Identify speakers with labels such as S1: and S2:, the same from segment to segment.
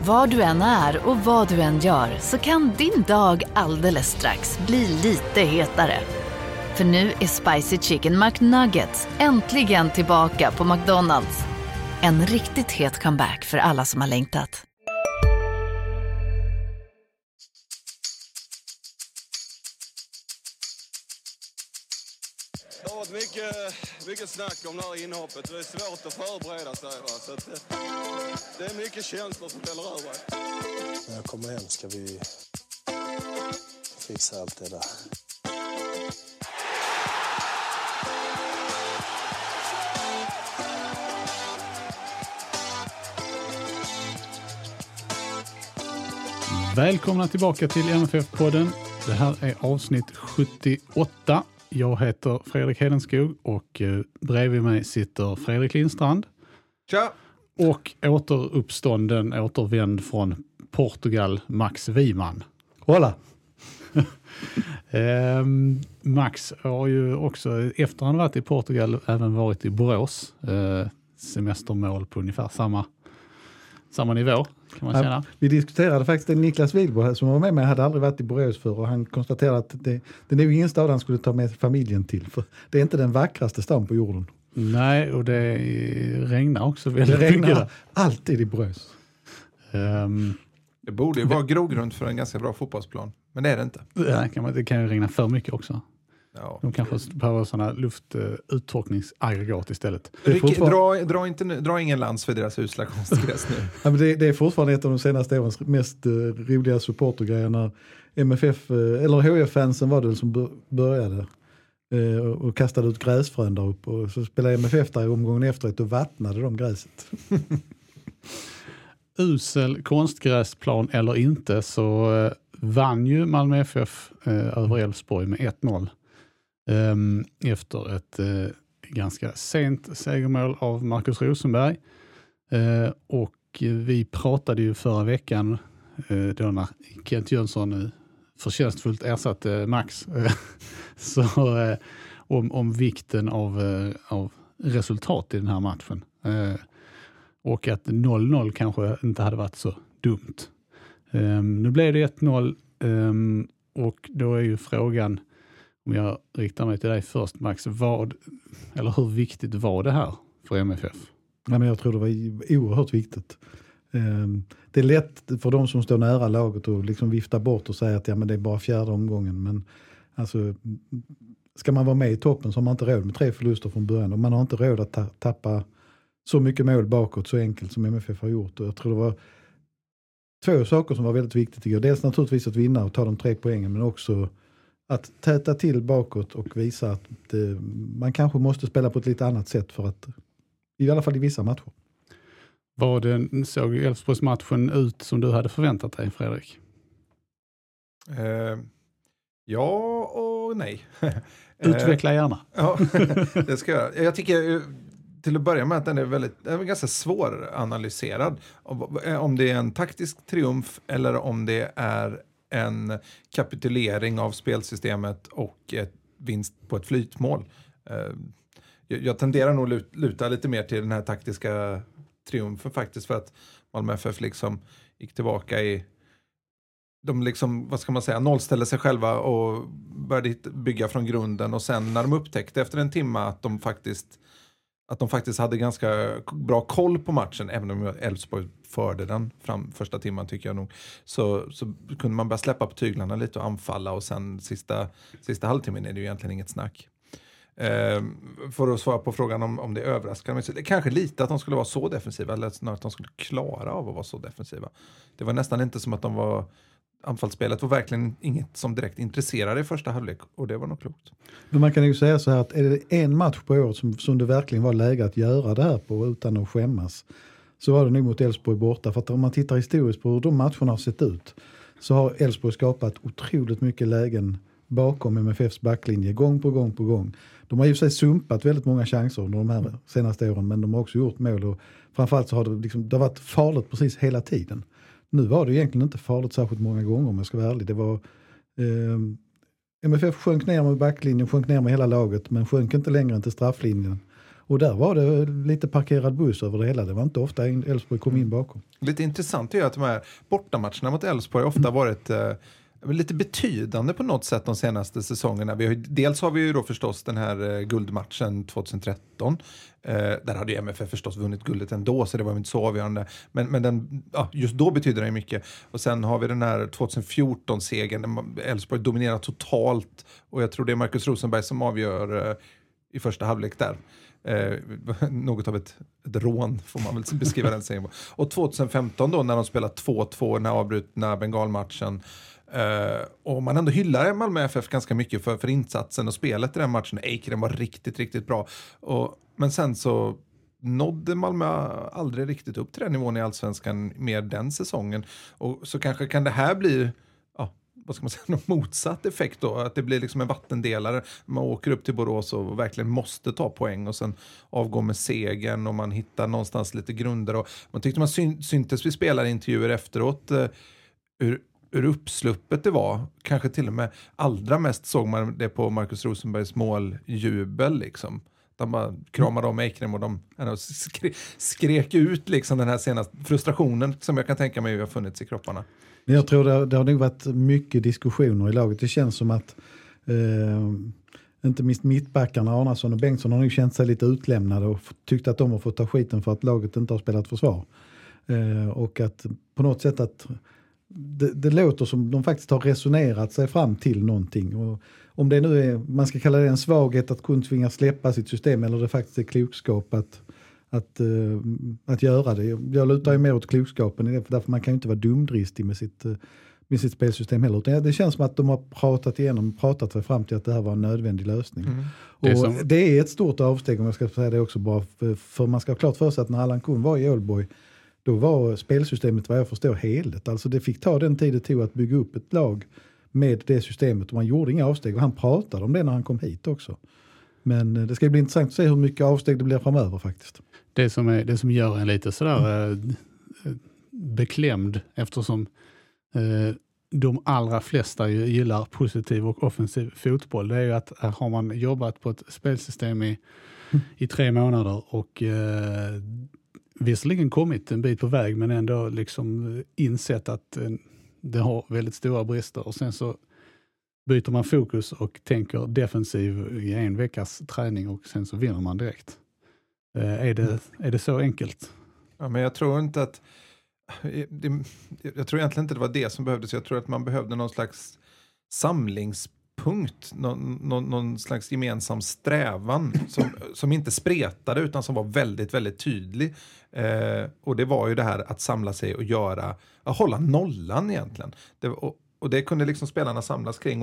S1: Var du än är och vad du än gör så kan din dag alldeles strax bli lite hetare. För nu är Spicy Chicken McNuggets äntligen tillbaka på McDonald's. En riktigt het comeback för alla som har längtat.
S2: Det har varit mycket snack om det här inhoppet. Det är svårt att förbereda sig. Så att det är mycket känslor som fäller över.
S3: När jag kommer hem ska vi fixa allt det där.
S4: Välkomna tillbaka till MFF-podden. Det här är avsnitt 78. Jag heter Fredrik Hedenskog och bredvid mig sitter Fredrik Lindstrand.
S5: Tja!
S4: Och återvänd från Portugal, Max Wiman.
S5: Hola!
S4: Max har ju också, efter han varit i Portugal, även varit i Borås. Semestermål på ungefär samma nivå, kan man säga.
S5: Vi diskuterade faktiskt Niklas Wihlborg här som var med mig, hade aldrig varit i Borås för, och han konstaterade att det är nog ingen stad han skulle ta med familjen till, för det är inte den vackraste stan på jorden.
S4: Nej, och det regnar också väldigt
S5: mycket.
S4: Det regnar
S5: alltid i Borås.
S6: Det borde ju vara grogrund för en ganska bra fotbollsplan, men det är det inte.
S4: Det kan ju regna för mycket också.
S6: Ja.
S4: De kanske behöver sådana luftuttorkningsaggregat istället.
S6: Dra ingen lans för deras usla konstgräs nu.
S5: Ja, men det är fortfarande ett av de senaste årens mest roliga supportergrejer när MFF, eller HF-fansen var det som började och kastade ut gräsfrön där uppe, och så spelade MFF där i omgången efteråt och vattnade de gräset.
S4: Usel konstgräsplan eller inte, så vann ju Malmö FF över Elfsborg med 1-0 efter ett ganska sent segermål av Marcus Rosenberg. Och vi pratade ju förra veckan då när Kent Jönsson förtjänstfullt ersatte Max så om vikten av resultat i den här matchen. Och att 0-0 kanske inte hade varit så dumt. Nu blev det 1-0 och då är ju frågan, om jag riktar mig till dig först Max, hur viktigt var det här för MFF?
S5: Ja, men jag tror det var oerhört viktigt. Det är lätt för de som står nära laget att liksom vifta bort och säga att ja, men det är bara fjärde omgången, men alltså, ska man vara med i toppen så har man inte råd med 3 förluster från början, och man har inte råd att tappa så mycket mål bakåt så enkelt som MFF har gjort. Och jag tror det var 2 saker som var väldigt viktigt igår. Dels naturligtvis att vinna och ta de 3 poängen, men också att täta till bakåt och visa att man kanske måste spela på ett lite annat sätt för att, i alla fall i vissa matcher.
S4: Såg Elfsborgsmatchen ut som du hade förväntat dig, Fredrik?
S6: Ja och nej.
S4: Utveckla gärna.
S6: Ja, det ska jag. Jag tycker till att börja med att den är ganska svåranalyserad. Om det är en taktisk triumf eller om det är en kapitulering av spelsystemet och ett vinst på ett flytmål. Jag tenderar nog luta lite mer till den här taktiska triumfen faktiskt, för att Malmö FF liksom gick tillbaka i, de liksom, vad ska man säga, nollställde sig själva och började bygga från grunden, och sen när de upptäckte efter en timme att de faktiskt hade ganska bra koll på matchen, även om Elfsborg förde den fram första timman tycker jag nog, så kunde man börja släppa på tyglarna lite och anfalla, och sen sista halvtimmen är det ju egentligen inget snack. För att svara på frågan om det överraskar mig, så det kanske lite att de skulle vara så defensiva, eller snarare att de skulle klara av att vara så defensiva. Det var nästan inte som att de var, anfallsspelet var verkligen inget som direkt intresserade i första halvlek, och det var nog klokt.
S5: Men man kan ju säga så här att är det en match på året som det verkligen var läge att göra det här på utan att skämmas, så var det nog mot Elfsborg borta. För att om man tittar historiskt på hur de matcherna har sett ut, så har Elfsborg skapat otroligt mycket lägen bakom MFFs backlinje gång på gång på gång. De har ju sig sumpat väldigt många chanser under de här senaste åren, men de har också gjort mål, och framförallt så har det varit farligt precis hela tiden. Nu var det egentligen inte farligt särskilt många gånger, om jag ska vara ärlig. Det var MFF sjönk ner med backlinjen, sjönk ner med hela laget, men sjönk inte längre än till strafflinjen. Och där var det lite parkerad buss över det hela. Det var inte ofta Elfsborg kom in bakom.
S6: Lite intressant är ju att de här bortamatcherna mot Elfsborg ofta varit lite betydande på något sätt de senaste säsongerna. Dels har vi ju då förstås den här guldmatchen 2013. Där hade ju MFF förstås vunnit guldet ändå, så det var inte så avgörande. Men den, just då betyder det mycket. Och sen har vi den här 2014-segern där Elfsborg dominerar totalt. Och jag tror det är Marcus Rosenberg som avgör i första halvlek där. Något av ett rån får man väl beskriva den serien. Och 2015 då när de spelar 2-2 den här avbrutna Bengalmatchen. Och man ändå hyllar Malmö FF ganska mycket för insatsen och spelet i den matchen. Eikrem var riktigt, riktigt bra. Men sen så nådde Malmö aldrig riktigt upp till den nivån i Allsvenskan mer den säsongen. Och så kanske kan det här bli, vad ska man säga, någon motsatt effekt då. Att det blir liksom en vattendelare. Man åker upp till Borås och verkligen måste ta poäng och sen avgå med segern och man hittar någonstans lite grunder. Och man tyckte man syntes vid spelarintervjuer efteråt hur uppsluppet det var. Kanske till och med allra mest såg man det på Marcus Rosenbergs måljubel liksom. De bara kramade om Eikrem och de skrek ut liksom den här senaste frustrationen som jag kan tänka mig har funnits i kropparna.
S5: Jag tror det har nog varit mycket diskussioner i laget. Det känns som att inte minst mittbackarna Arnason och Bengtsson har nog känt sig lite utlämnade och tyckt att de har fått ta skiten för att laget inte har spelat försvar. Och att på något sätt att det låter som de faktiskt har resonerat sig fram till någonting. Och om det nu är, man ska kalla det en svaghet att kunna tvinga släppa sitt system eller det faktiskt är klokskap att göra det. Jag lutar ju mer åt klokskapen i det, för därför man kan ju inte vara dumdristig med sitt spelsystem heller. Utan det känns som att de har pratat sig fram till att det här var en nödvändig lösning. Och det är ett stort avsteg om jag ska säga det också bara. För man ska ha klart för sig att när Allan Kuhn var i Ålborg, då var spelsystemet vad jag förstår heligt. Alltså det fick ta den tid det tog att bygga upp ett lag med det systemet. Och man gjorde inga avsteg och han pratade om det när han kom hit också. Men det ska bli intressant att se hur mycket avsteg det blir framöver faktiskt.
S4: Det som gör en lite sådär beklämd eftersom de allra flesta gillar positiv och offensiv fotboll. Det är ju att här har man jobbat på ett spelsystem i 3 månader och visserligen kommit en bit på väg men ändå liksom insett att det har väldigt stora brister och sen så byter man fokus och tänker defensiv i 1 veckas träning och sen så vinner man direkt. Är det så enkelt? Ja,
S6: men jag tror inte att jag tror egentligen inte det var det som behövdes. Jag tror att man behövde någon slags samlingspunkt, någon slags gemensam strävan som inte spretade utan som var väldigt, väldigt tydlig. Och det var ju det här att samla sig och hålla nollan egentligen. Och det kunde liksom spelarna samlas kring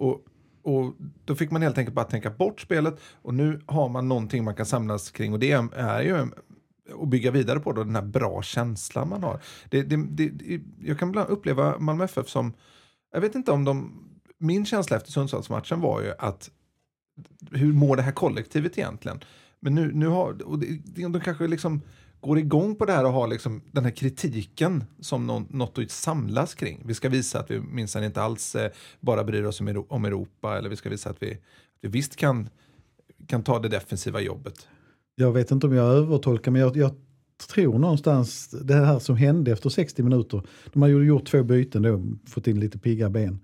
S6: och då fick man helt enkelt bara tänka bort spelet och nu har man någonting man kan samlas kring och det är ju att bygga vidare på då, den här bra känslan man har. Jag kan ibland uppleva Malmö FF som, jag vet inte om min känsla efter Sundsvallsmatchen var ju att hur mår det här kollektivet egentligen? Men nu har, och de kanske liksom går igång på det här och har liksom den här kritiken som något att samlas kring. Vi ska visa att vi minsann inte alls bara bryr oss om Europa eller vi ska visa att vi visst kan ta det defensiva jobbet.
S5: Jag vet inte om jag övertolkar men jag tror någonstans det här som hände efter 60 minuter. De har ju gjort 2 byten då, fått in lite pigga ben.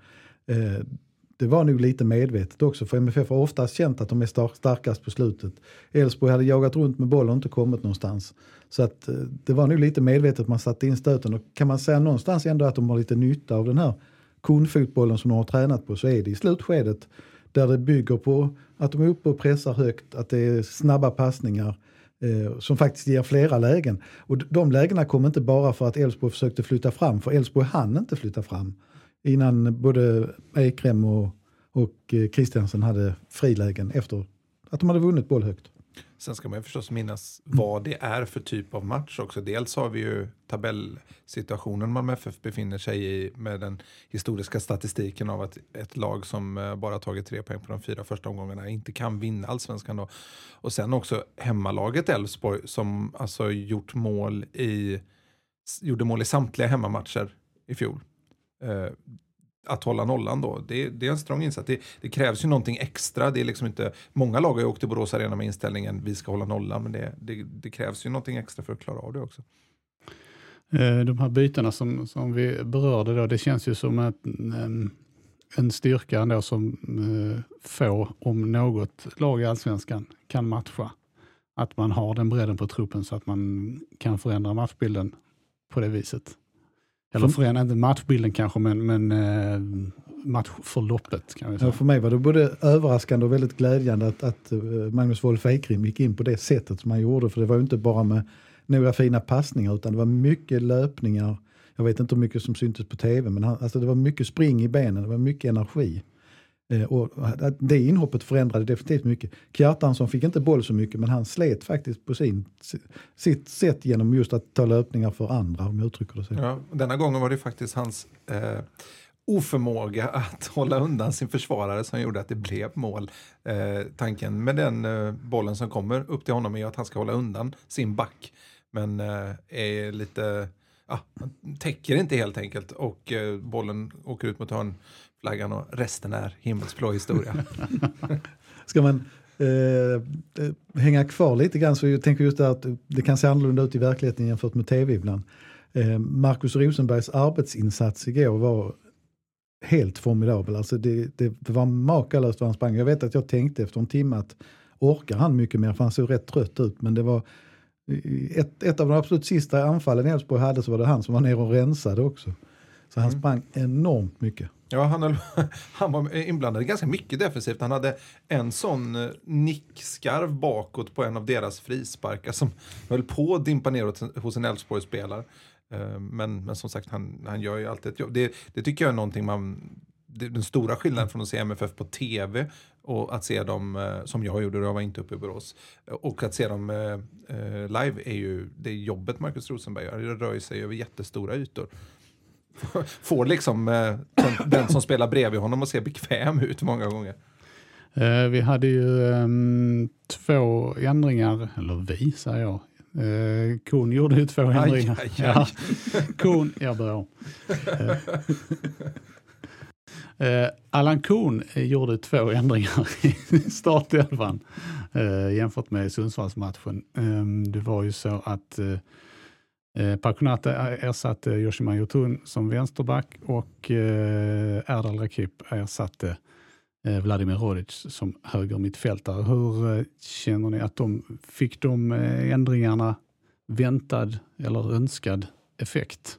S5: Det var nog lite medvetet också för MFF har oftast känt att de är starkast på slutet. Elfsborg hade jagat runt med bollen och inte kommit någonstans. Så att det var nog lite medvetet att man satte in stöten och kan man säga någonstans ändå att de har lite nytta av den här konfotbollen som de har tränat på så är det i slutskedet där det bygger på att de är uppe och pressar högt, att det är snabba passningar som faktiskt ger flera lägen. Och de lägena kom inte bara för att Elfsborg försökte flytta fram, för Elfsborg hann inte flytta fram innan både Eikrem och Christiansen hade frilägen efter att de hade vunnit boll högt.
S6: Sen ska man ju förstås minnas vad det är för typ av match också. Dels har vi ju tabellsituationen Malmö FF befinner sig i med den historiska statistiken av att ett lag som bara tagit 3 poäng på de 4 första omgångarna inte kan vinna Allsvenskan då. Och sen också hemmalaget Elfsborg som alltså gjorde mål i samtliga hemmamatcher i fjol. att hålla nollan då. Det är en strong insats. Det krävs ju någonting extra. Det är liksom inte, många lag har ju åkt till Borås Arena med inställningen vi ska hålla nollan, men det krävs ju någonting extra för att klara av det också.
S4: De här bytena som vi berörde då, det känns ju som en styrka ändå som få, om något lag i Allsvenskan kan matcha. Att man har den bredden på truppen så att man kan förändra matchbilden på det viset. Eller förändra inte matchbilden kanske, men matchförloppet kan vi säga.
S5: Ja, för mig var det både överraskande och väldigt glädjande att Magnus Wolf Ekrim gick in på det sättet som han gjorde. För det var ju inte bara med några fina passningar utan det var mycket löpningar. Jag vet inte hur mycket som syntes på tv, men det var mycket spring i benen, det var mycket energi. Och det inhoppet förändrade definitivt mycket. Kjartansson fick inte boll så mycket, men han slet faktiskt på sitt sätt genom just att ta löpningar för andra, om jag uttrycker det så.
S6: Ja, denna gången var det faktiskt hans oförmåga att hålla undan sin försvarare som gjorde att det blev mål. Tanken med den bollen som kommer upp till honom är att han ska hålla undan sin back, men är lite... täcker inte helt enkelt och bollen åker ut mot hörnflaggan och resten är himmelsblå historia.
S5: Ska man hänga kvar lite grann så jag tänker just där att det kan se annorlunda ut i verkligheten jämfört med tv ibland. Marcus Rosenbergs arbetsinsats igår var helt formidabel. Alltså det var makalöst vad han sprang. Jag vet att jag tänkte efter en timme att orkar han mycket mer för han såg rätt trött ut, men det var ett av de absolut sista anfallen Elfsborg hade, så var det han som var ner och rensade också. Så han sprang enormt mycket.
S6: Ja, han var inblandad ganska mycket defensivt. Han hade en sån nickskarv bakåt på en av deras frisparkar som höll på att dimpa ner hos en Elfsborg-spelare. Men som sagt, han gör ju alltid ett jobb. Det tycker jag är någonting den stora skillnaden från att se MFF på tv och att se dem som jag gjorde, jag var inte uppe i Borås, och att se dem live är ju det jobbet Marcus Rosenberg gör. Det rör sig över jättestora ytor. Får liksom den som spelar bredvid honom att se bekväm ut många gånger.
S4: Vi hade ju 2 ändringar, eller vi säger jag. Kuhn gjorde ju 2 ändringar. Aj. Ja. Kuhn, jag börjar om. Allan Kuhn gjorde 2 ändringar i startelvan jämfört med Sundsvallsmatchen. Det var ju så att Paconate ersatte Yoshima Yotun som vänsterback och Erdal Rakip ersatte Vladimir Rodic som höger mittfältare. Hur känner ni att fick de ändringarna väntad eller önskad effekt?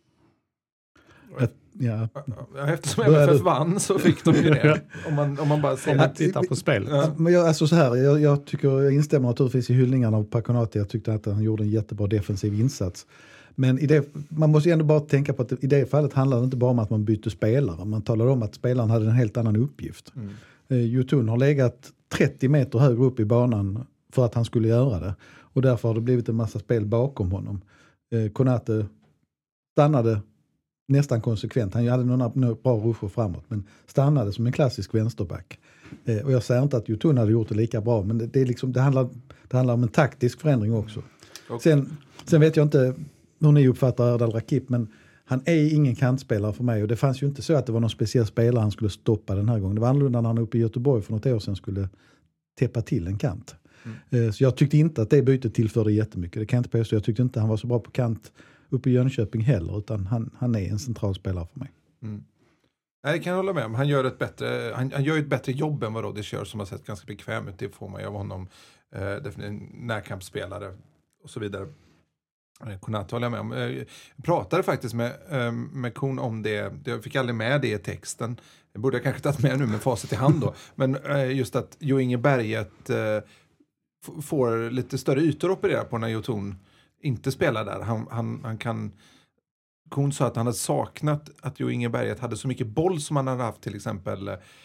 S5: Ja.
S6: Eftersom MFF vann så fick de ju det. Om man bara ser
S4: att titta på spelet.
S5: Ja. Men jag instämmer naturligtvis i hyllningarna av Paconate. Jag tyckte att han gjorde en jättebra defensiv insats. Men man måste ju ändå bara tänka på att i det fallet handlar det inte bara om att man byter spelare. Man talar om att spelaren hade en helt annan uppgift. Yotun har legat 30 meter högre upp i banan för att han skulle göra det. Och därför har det blivit en massa spel bakom honom. Konate stannade nästan konsekvent. Han hade några bra ruscher framåt, men stannade som en klassisk vänsterback. Och jag säger inte att Yotun hade gjort det lika bra, men det handlar om en taktisk förändring också. Okay. Sen vet jag inte hur ni uppfattar Erdal Rakip, men han är ingen kantspelare för mig och det fanns ju inte så att det var någon speciell spelare han skulle stoppa den här gången. Det var annorlunda när han uppe i Göteborg för något år sedan skulle täppa till en kant. Så jag tyckte inte att det bytet tillförde jättemycket. Det kan jag inte påstå. Jag tyckte inte han var så bra på kant uppe i Jönköping heller, utan han är en central spelare för mig.
S6: Nej, det kan jag hålla med om. Han gör ett bättre jobb än vad Rodic gör, som har sett ganska bekväm ut. Det får man ju av honom. Definitivt närkampsspelare och så vidare. Konate håller jag med om. Jag pratade faktiskt med Kuhn om det. Jag fick aldrig med det i texten. Det borde jag kanske tagit med nu med facit i hand då. Men just att Jo Inge Berget får lite större ytor att operera på när Yotun inte spelar där. Han kan... Kuhn sa att han hade saknat att Jo Inge Berget hade så mycket boll som han hade haft till exempel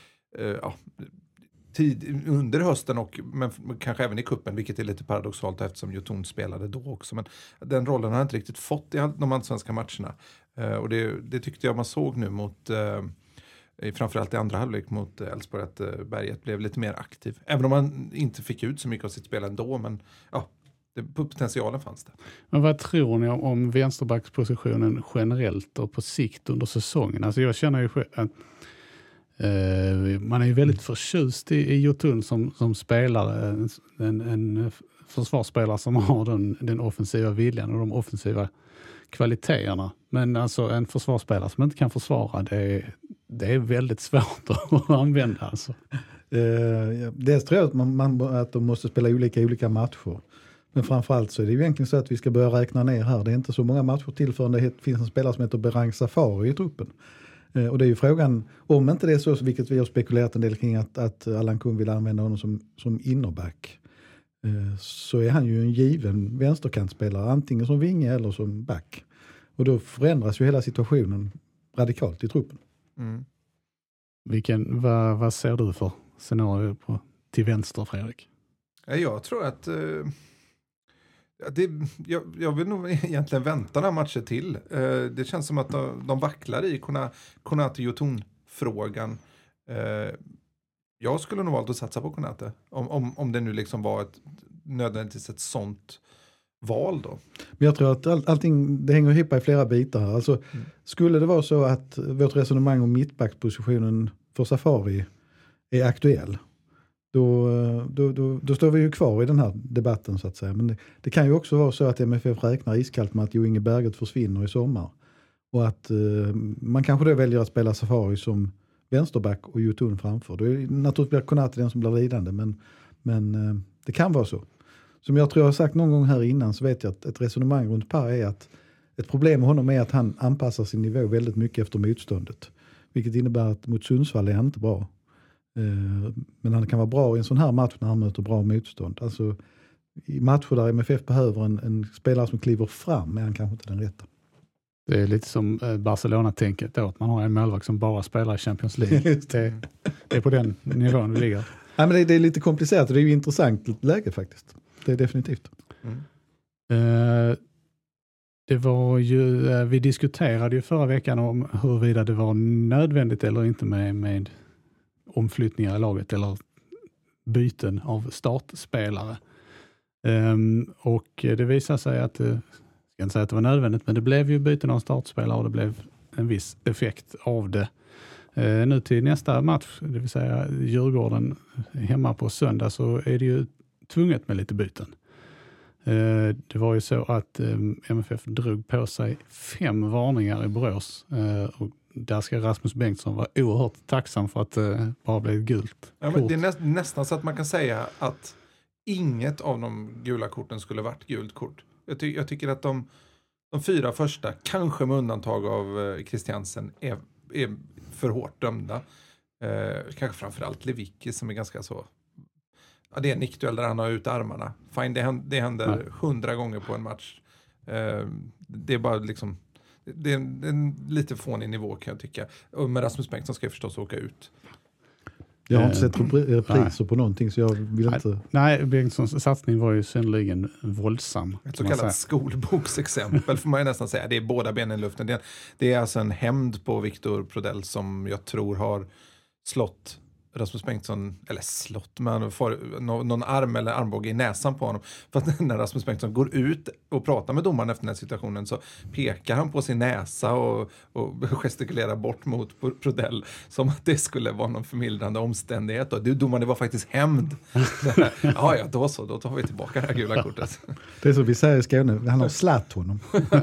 S6: tid under hösten men kanske även i kuppen, vilket är lite paradoxalt eftersom Yotun spelade då också. Men den rollen har han inte riktigt fått i de allsvenska matcherna. Och det tyckte jag man såg nu mot framförallt i andra halvlek mot Elfsborg, att Berget blev lite mer aktiv. Även om han inte fick ut så mycket av sitt spel ändå, men Potentialen fanns det.
S4: Men vad tror ni om vänsterbackspositionen generellt och på sikt under säsongen? Alltså jag känner ju att man är ju väldigt förtjust i Jotun som spelare, en försvarsspelare som har den offensiva viljan och de offensiva kvaliteterna. Men alltså en försvarsspelare som inte kan försvara, det är väldigt svårt att använda. Alltså.
S5: Dels tror jag att de måste spela olika matcher. Men framförallt så är det ju egentligen så att vi ska börja räkna ner här. Det är inte så många matcher till förrän det finns en spelare som heter Berang Safari i truppen. Och det är ju frågan, om inte det är så, vilket vi har spekulerat en del kring, att Allan Kuhn vill använda honom som innerback, så är han ju en given vänsterkantspelare, antingen som vinge eller som back. Och då förändras ju hela situationen radikalt i truppen.
S4: Vad ser du för scenario till vänster, Fredrik?
S6: Jag tror att jag vill nog egentligen vänta några matcher till. Det känns som att de vacklar i Konate Jotun-frågan. Jag skulle nog valt att satsa på Konate. Om det nu liksom var nödvändigtvis ett sånt val då.
S5: Men jag tror att allting, det hänger ihop i flera bitar här. Alltså, skulle det vara så att vårt resonemang om mittbackspositionen för Safari är aktuell, då står vi ju kvar i den här debatten så att säga. Men det kan ju också vara så att MFF räknar iskallt med att Jo Inge Berget försvinner i sommar. Och att man kanske då väljer att spela Safari som vänsterback och Jotun framför. Då är naturligtvis Konate den som blir lidande, men det kan vara så. Som jag tror jag har sagt någon gång här innan, så vet jag att ett resonemang runt Per är att ett problem med honom är att han anpassar sin nivå väldigt mycket efter motståndet. Vilket innebär att mot Sundsvall är han inte bra. Men han kan vara bra i en sån här match när han möter bra motstånd. Alltså i matcher där MFF behöver en spelare som kliver fram är han kanske inte den rätta.
S4: Det är lite som Barcelona-tänket då, att man har en målvakt som bara spelar i Champions League. Det är på den nivån vi ligger.
S5: Ja, men det är lite komplicerat och det är ju intressant läge faktiskt. Det är definitivt.
S4: Det var ju, vi diskuterade ju förra veckan om huruvida det var nödvändigt eller inte med omflyttningar i laget eller byten av startspelare. Och det visade sig att, jag ska inte säga att det var nödvändigt, men det blev ju byten av startspelare och det blev en viss effekt av det. Nu till nästa match, det vill säga Djurgården hemma på söndag, så är det ju tvunget med lite byten. Det var ju så att MFF drog på sig 5 varningar i Borås och där ska Rasmus Bengtsson vara oerhört tacksam för att bara blev gult.
S6: Ja, men det är nästan så att man kan säga att inget av de gula korten skulle varit gult kort. Jag tycker att de 4 första, kanske med undantag av Christiansen, är för hårt dömda. Kanske framförallt Lewicki som är ganska så... Ja, det är en nickduell där han har ut armarna. Fine, det händer 100 gånger på en match. Det är bara liksom... Det är en lite fånig nivå kan jag tycka. Och med Rasmus Bengtsson ska jag förstås åka ut.
S5: Jag har inte sett priser på någonting så jag vill inte...
S4: Nej, Bengtssons satsning var ju synnerligen våldsam.
S6: Ett så kallat skolboksexempel får man ju nästan säga. Det är båda benen i luften. Det är alltså en hämnd på Viktor Prodell som jag tror har slått Rasmus Bengtsson, eller slått, men får någon arm eller armbåge i näsan på honom. För att när Rasmus Bengtsson går ut och pratar med domaren efter den här situationen så pekar han på sin näsa och gestikulerar bort mot Prodell som att det skulle vara någon förmildrande omständighet. Och domaren, det var faktiskt hämnd. Ja, då tar vi tillbaka det här gula kortet.
S5: Det är så vi säger i Skåne, han har slatt honom.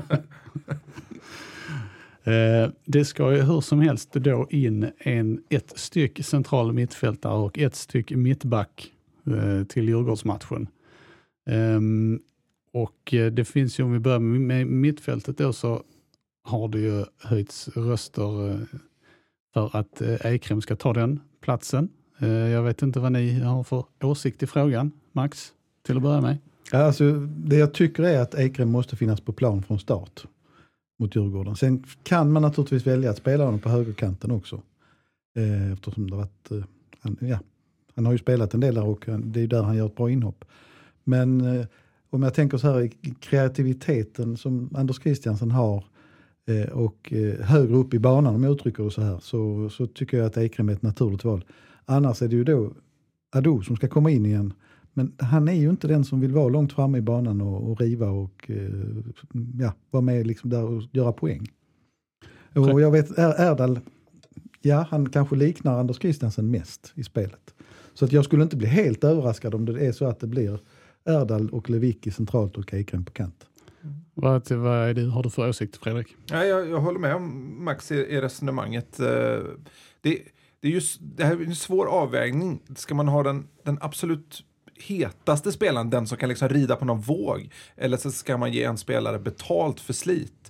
S4: Det ska ju hur som helst då in ett styck central mittfältare och ett styck mittback till Djurgårdsmatchen. Och det finns ju, om vi börjar med mittfältet då, så har det ju höjts röster för att Eikrem ska ta den platsen. Jag vet inte vad ni har för åsikt i frågan, Max, till att börja med.
S5: Alltså, det jag tycker är att Eikrem måste finnas på plan från start mot Djurgården. Sen kan man naturligtvis välja att spela honom på högerkanten också. Eftersom det har varit, han har ju spelat en del där och det är där han gör ett bra inhopp. Men om jag tänker så här, kreativiteten som Anders Christiansen har och högre upp i banan, om jag uttrycker det så här, så tycker jag att Eikrem är ett naturligt val. Annars är det ju då Ado som ska komma in igen. Men han är ju inte den som vill vara långt framme i banan och riva och vara med liksom där och göra poäng. Och jag vet, Erdal, han kanske liknar Anders Christiansen mest i spelet. Så att jag skulle inte bli helt överraskad om det är så att det blir Erdal och Lewicki centralt och Eikrem på kant.
S4: Vad har du för åsikt, Fredrik?
S6: Ja, jag håller med om Max i resonemanget. Det här är en svår avvägning. Ska man ha den absolut hetaste spelaren, den som kan liksom rida på någon våg, eller så ska man ge en spelare betalt för slit?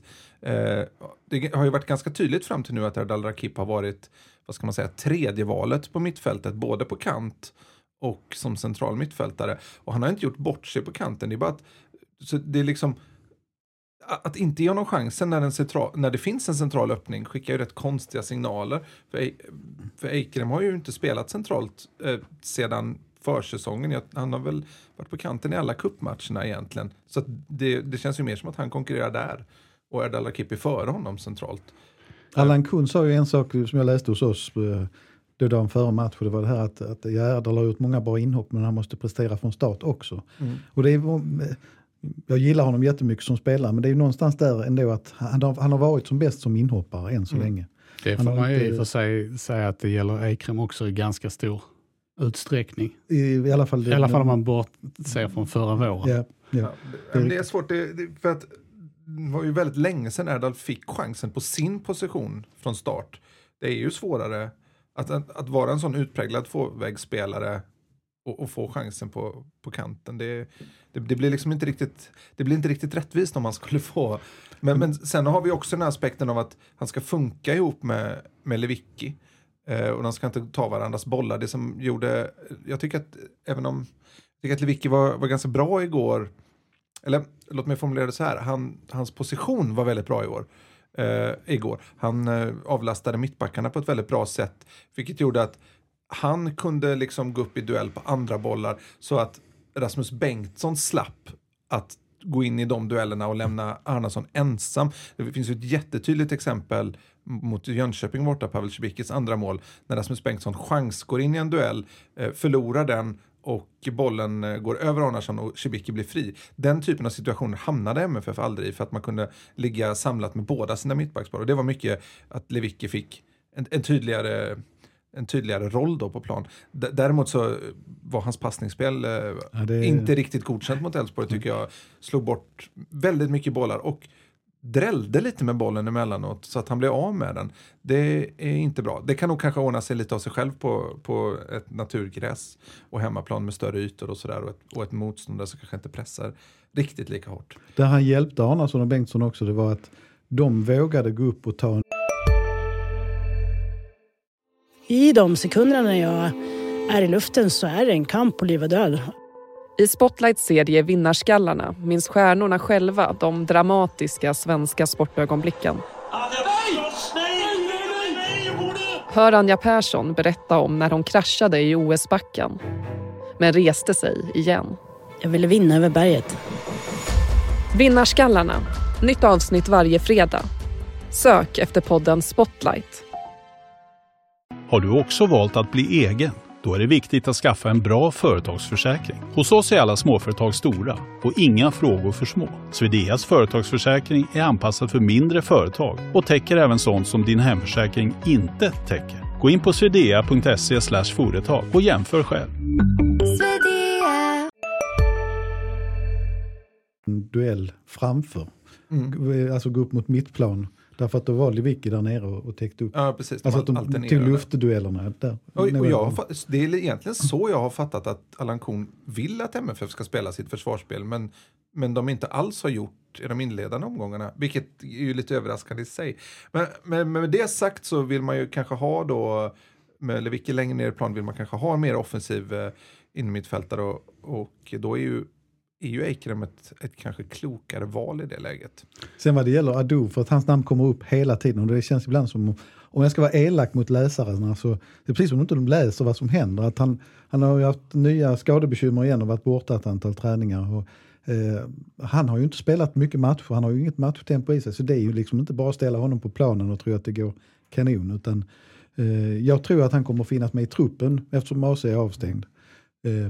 S6: Det har ju varit ganska tydligt fram till nu att Erdal Rakip har varit, vad ska man säga, tredje valet på mittfältet, både på kant och som central mittfältare. Och han har inte gjort bort sig på kanten. Det är bara att, så det är liksom att inte ge honom chansen när det finns en central öppning skickar ju rätt konstiga signaler. För Eikrem har ju inte spelat centralt sedan försäsongen. Han har väl varit på kanten i alla cupmatcherna egentligen. Så att det känns ju mer som att han konkurrerar där. Och Erdal Rakip är före honom centralt.
S5: Allan Kuhn sa ju en sak som jag läste hos oss då dagen före match. Det var det här att Erdal har gjort många bra inhopp, men han måste prestera från start också. Och det är, jag gillar honom jättemycket som spelare, men det är ju någonstans där ändå att han har varit som bäst som inhoppare än så länge.
S4: Det får man ju i och för sig säga att det gäller Eikrem också i ganska stor utsträckning.
S5: I alla fall
S4: om man bortser från förra våren.
S5: Ja.
S6: Det är svårt, för att det var ju väldigt länge sedan Erdal fick chansen på sin position från start. Det är ju svårare att vara en sån utpräglad tvåvägsspelare och få chansen på kanten. Det blir liksom inte riktigt rättvist om man skulle få. Men sen har vi också den här aspekten av att han ska funka ihop med Lewicki. Och de ska inte ta varandras bollar. Det som gjorde, jag tycker att Lewicki var ganska bra igår. Eller låt mig formulera det så här. Hans position var väldigt bra igår. Han avlastade mittbackarna på ett väldigt bra sätt. Vilket gjorde att han kunde liksom gå upp i duell på andra bollar. Så att Rasmus Bengtsson slapp att gå in i de duellerna och lämna Arnason ensam. Det finns ju ett jättetydligt exempel mot Jönköping borta, Pavel Cibicis andra mål. När Rasmus Bengtsson går in i en duell, förlorar den och bollen går över Arnason och Cibicki blir fri. Den typen av situationer hamnade MFF aldrig i, för att man kunde ligga samlat med båda sina mittbackspar. Och det var mycket att Lewicki fick en tydligare roll då på plan. Däremot så var hans passningsspel inte riktigt godkänt mot Elfsborg, tycker jag. Slog bort väldigt mycket bollar och drällde lite med bollen emellanåt så att han blev av med den. Det är inte bra. Det kan nog kanske ordna sig lite av sig själv på ett naturgräs och hemmaplan med större ytor och sådär, och ett motståndare som kanske inte pressar riktigt lika hårt.
S5: Där han hjälpte Arnason och Bengtsson också, det var att de vågade gå upp och ta en...
S7: I de sekunderna när jag är i luften så är det en kamp på liv och död.
S8: I Spotlights serie Vinnarskallarna minns stjärnorna själva de dramatiska svenska sportögonblicken. Hör Anja Persson berätta om när hon kraschade i OS-backen, men reste sig igen.
S7: Jag ville vinna över berget.
S8: Vinnarskallarna. Nytt avsnitt varje fredag. Sök efter podden Spotlight.
S9: Har du också valt att bli egen? Då är det viktigt att skaffa en bra företagsförsäkring. Hos oss är alla småföretag stora och inga frågor för små. Swedeas företagsförsäkring är anpassad för mindre företag och täcker även sånt som din hemförsäkring inte täcker. Gå in på swedea.se/företag och jämför själv.
S5: Duell framför. Alltså gå upp mot mittplan. Därför att då var Lewicki där nere och täckte upp.
S6: Ja, precis.
S5: Alltså att de tog luftduellerna där.
S6: Och det är egentligen så jag har fattat att Allan Kuhn vill att MFF ska spela sitt försvarsspel. Men de inte alls har gjort i de inledande omgångarna. Vilket är ju lite överraskande i sig. Men med det sagt så vill man ju kanske ha då, med Lewicki längre ner i plan, vill man kanske ha en mer offensiv innermittfältare. Och då är ju Eikrem ett kanske klokare val i det läget.
S5: Sen vad det gäller Ado, för att hans namn kommer upp hela tiden, och det känns ibland som, om jag ska vara elak mot läsarna, så det är precis som inte de läser vad som händer. Att han har ju haft nya skadebekymmer igen och varit borta ett antal träningar. Och, han har ju inte spelat mycket matcher, han har ju inget matchtempo i sig, så det är ju liksom inte bara att ställa honom på planen och tro att det går kanon, utan jag tror att han kommer finnas med i truppen eftersom AC är avstängd.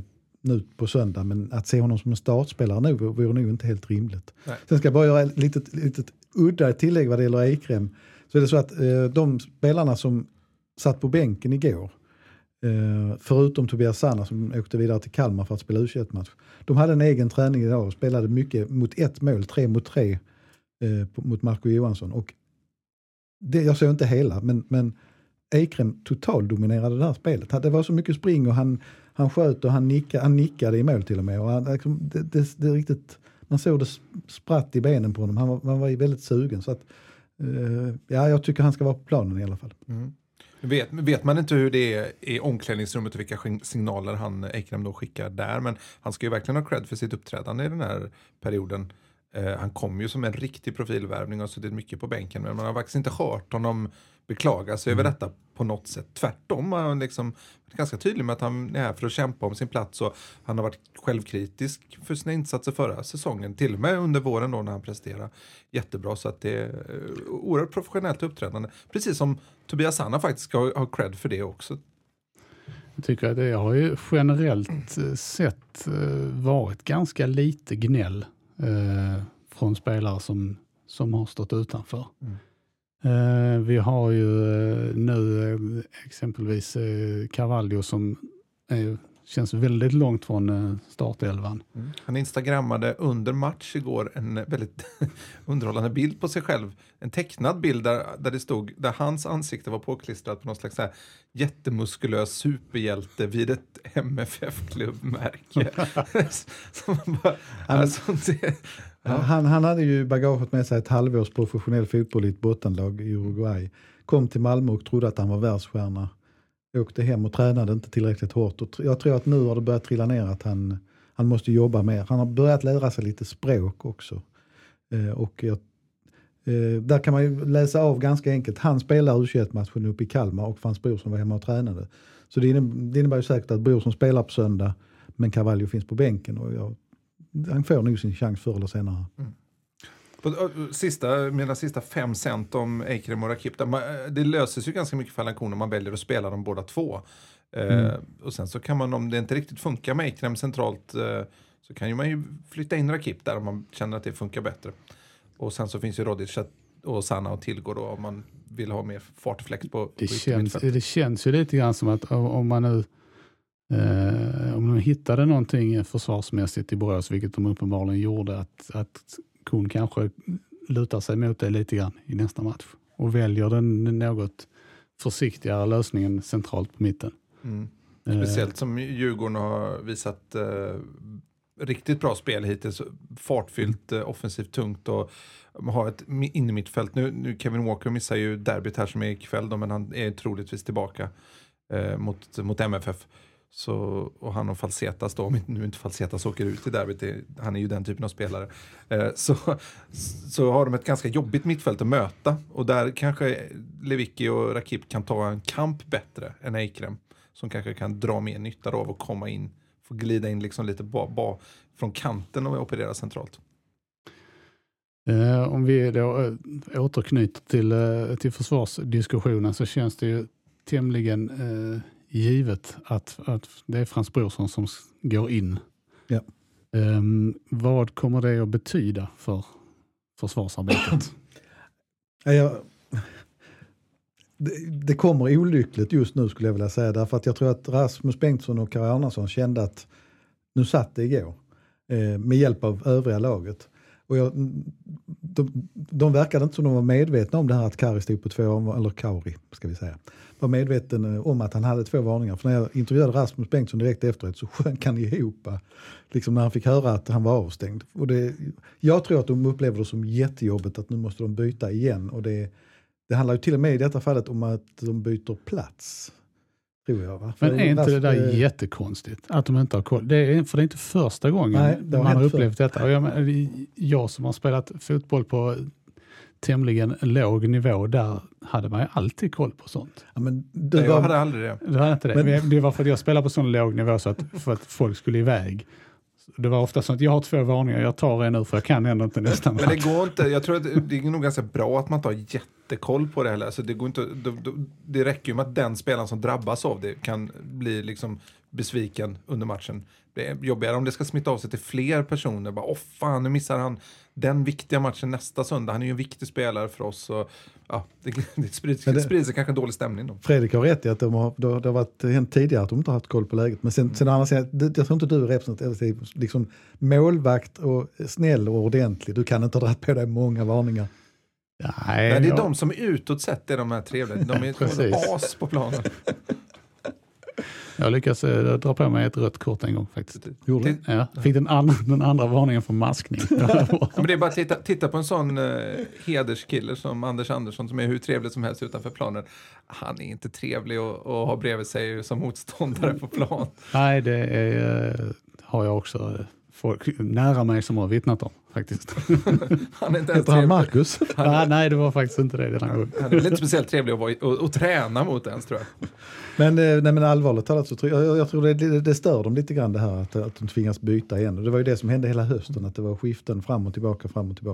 S5: nu på söndag, men att se honom som en startspelare nu vore nog inte helt rimligt.
S6: Nej.
S5: Sen ska jag bara göra ett litet udda tillägg vad det gäller Eikrem. Så är det så att de spelarna som satt på bänken igår, förutom Tobias Sana som åkte vidare till Kalmar för att spela U21-match, de hade en egen träning idag och spelade mycket mot 1 mål, 3-3 mot Marco Johansson. Och jag såg inte hela, men Eikrem total dominerade det här spelet. Det var så mycket spring och han sköt och han nickade i mål till och med. Och det är riktigt, man såg det spratt i benen på honom. Han var väldigt sugen. Så att, jag tycker han ska vara på planen i alla fall.
S6: Mm. Vet man inte hur det är i omklädningsrummet och vilka signaler Eikrem då skickar där, men han ska ju verkligen ha cred för sitt uppträdande i den här perioden. Han kom ju som en riktig profilvärvning och suttit mycket på bänken, men man har faktiskt inte hört honom beklaga sig över detta på något sätt. Tvärtom har han liksom varit ganska tydlig med att han är här för att kämpa om sin plats, och han har varit självkritisk för sina insatser förra säsongen, till och med under våren då när han presterar jättebra, så att det är oerhört professionellt uppträdande. Precis som Tobias Sana faktiskt ska ha cred för det också.
S4: Jag tycker att det har ju generellt sett varit ganska lite gnäll från spelare som har stått utanför. Vi har ju nu exempelvis Carvalho som känns väldigt långt från startelvan.
S6: Han instagrammade under match igår en väldigt underhållande bild på sig själv. En tecknad bild där det stod, där hans ansikte var påklistrat på någon slags så här jättemuskulös superhjälte vid ett MFF-klubbmärke.
S5: Han hade ju bagaget med sig ett halvårs professionell fotboll i ett bottenlag i Uruguay. Kom till Malmö och trodde att han var världsstjärna. Åkte hem och tränade inte tillräckligt hårt. Och jag tror att nu har det börjat trilla ner att han måste jobba mer. Han har börjat lära sig lite språk också. Där kan man ju läsa av ganska enkelt. Han spelar U21-matchen uppe i Kalmar och Frans Brorsson var hemma och tränade. Så det innebär ju säkert att Brorsson spelar på söndag, men Carvalho finns på bänken. Och han får nog sin chans förr eller senare.
S6: Mina sista 5 cent om Eikrem och Rakip. Det löses ju ganska mycket för Lankon om man väljer att spela dem båda två. Och sen så kan man, om det inte riktigt funkar med Eikrem centralt, så kan man ju flytta in Rakip där om man känner att det funkar bättre. Och sen så finns ju Rodic och Sana och tillgå då om man vill ha mer fartfläkt på
S4: det känns ju lite grann som att om man nu om de hittade någonting försvarsmässigt i Borås, vilket de uppenbarligen gjorde, att Kuhn kanske lutar sig mot det lite grann i nästa match och väljer den något försiktigare lösningen centralt på mitten.
S6: Speciellt som Djurgården har visat riktigt bra spel hittills, fartfyllt, offensivt tungt, och har ett innermittfält. Nu Kevin Walker missar ju derbyt här som är ikväll då, men han är troligtvis tillbaka mot MFF. Så, och han och Falsetas då, om nu inte Falsetas åker ut i derbyt, han är ju den typen av spelare, så har de ett ganska jobbigt mittfält att möta, och där kanske Lewicki och Rakip kan ta en kamp bättre än Eikrem, som kanske kan dra mer nytta av och komma in, få glida in liksom lite från kanten och operera centralt.
S4: Om vi då återknyter till försvarsdiskussionen, så känns det ju tämligen givet att det är Frans Brorsson som går in.
S5: Ja.
S4: Vad kommer det att betyda för försvarsarbetet?
S5: Det kommer olyckligt just nu, skulle jag vilja säga, därför att jag tror att Rasmus Bengtsson och Kari Arnason kände att nu satt det igår med hjälp av övriga laget. Och de verkade inte som de var medvetna om det här att Kari stod på 2, eller Kauri ska vi säga, var medveten om att han hade 2 varningar. För när jag intervjuade Rasmus Bengtsson direkt efteråt så sjönk han ihop liksom när han fick höra att han var avstängd. Och jag tror att de upplevde det som jättejobbigt att nu måste de byta igen, och det handlar ju till och med i detta fallet om att de byter plats. Tror jag, va?
S4: Men är inte det där jättekonstigt att de inte har koll? För det är inte första gången man har upplevt detta. Och jag som har spelat fotboll på tämligen låg nivå, där hade man ju alltid koll på sånt.
S5: Ja, men
S6: jag hade aldrig det.
S4: Du hade inte det. Men det var för att jag spelade på sån låg nivå för att folk skulle iväg. Det var ofta så att jag har 2 varningar, jag tar en nu för jag kan ändå inte nästan.
S6: Men det går inte, jag tror att det är nog ganska bra att man tar jättekoll på det heller. Alltså det går inte, det räcker ju med att den spelaren som drabbas av det kan bli liksom besviken under matchen. Det är jobbigare om det ska smitta av sig till fler personer. Bara, fan, nu missar han den viktiga matchen nästa söndag. Han är ju en viktig spelare för oss. Och, ja, det sprider sig kanske en dålig stämning då.
S5: Fredrik har rätt i att det har varit hänt tidigare att de inte har haft koll på läget. Men sen andra sidan, jag tror inte du är representativ. Liksom målvakt och snäll och ordentlig. Du kan inte ha dragit på dig många varningar.
S6: Nej, det är de som är utåt sett, är de här trevliga. De är as på planen.
S4: Jag lyckas dra på mig ett rött kort en gång faktiskt.
S5: Gjorde
S4: ja, fick den andra varningen för maskning.
S6: Men det är bara att titta på en sån hederskille som Anders Andersson som är hur trevlig som helst utanför planen. Han är inte trevlig att ha bredvid sig som motståndare på plan.
S4: Nej, det har jag också folk nära mig som har vittnat om faktiskt.
S6: Han är inte ens
S5: han Marcus?
S4: Nej, det var faktiskt inte det.
S6: Han är lite speciellt trevlig att vara och träna mot ens, tror jag.
S5: Men allvarligt talat så jag tror det stör dem lite grann det här att de tvingas byta igen. Och det var ju det som hände hela hösten, att det var skiften fram och tillbaka.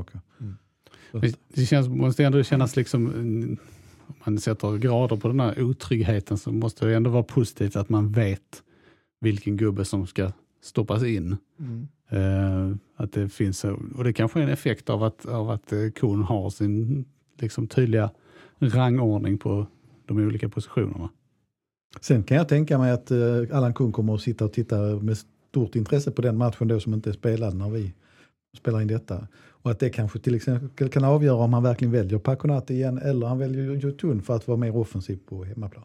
S4: Det måste ändå kännas liksom, om man sätter grader på den här otryggheten så måste det ändå vara positivt att man vet vilken gubbe som ska stoppas in. Att det finns, och det kanske är en effekt av att Kuhn har sin liksom tydliga rangordning på de olika positionerna.
S5: Sen kan jag tänka mig att Allan Kuhn kommer att sitta och titta med stort intresse på den matchen då som inte är spelad när vi spelar in detta. Och att det kanske till exempel kan avgöra om han verkligen väljer Paconati igen eller han väljer Jotun för att vara mer offensiv på hemmaplan.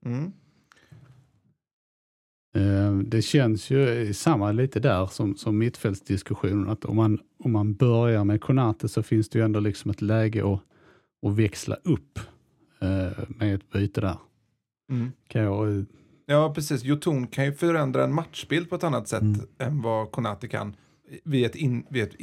S4: Det känns ju samma lite där som mittfältsdiskussionen, att om man börjar med Konate så finns det ju ändå liksom ett läge att växla upp med ett byte där.
S6: Ja, precis. Jotun kan ju förändra en matchbild på ett annat sätt än vad Konate kan vid ett